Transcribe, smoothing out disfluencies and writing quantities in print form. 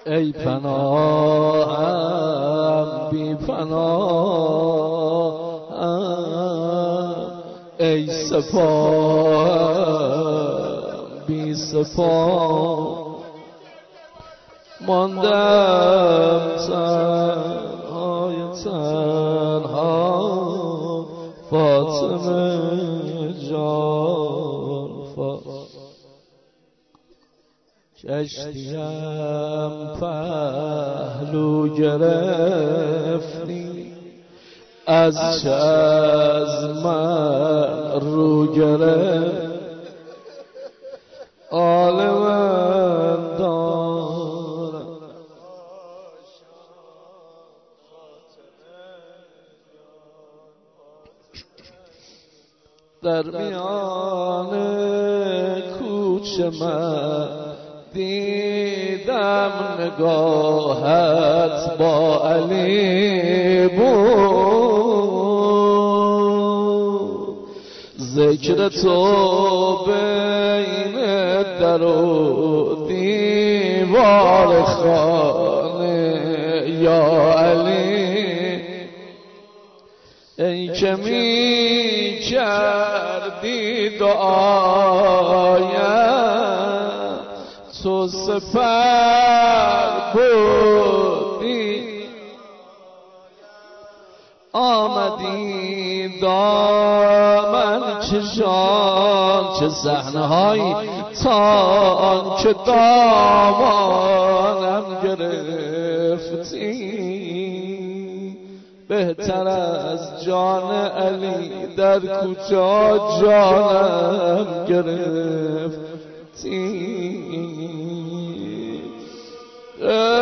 ای پناهم بی پناهم، ای سپاهم بی سپاه، ماندم تنهای تنها، فاطمه جان کشتیم پهلو گرفتی، از چه از من رو گرفت، آل من دارم در میان کوچه من دیدم نگاهت با علی بود، ذکر تو بین در و دیوار خانه یا علی، ای که می کردی دعایم تو سپر بودی، آمدی دامن کشان، چه صحنه‌هایی تا آن که دامانم گرفتی، بهتر از جان علی در کجا جانم گرفتی.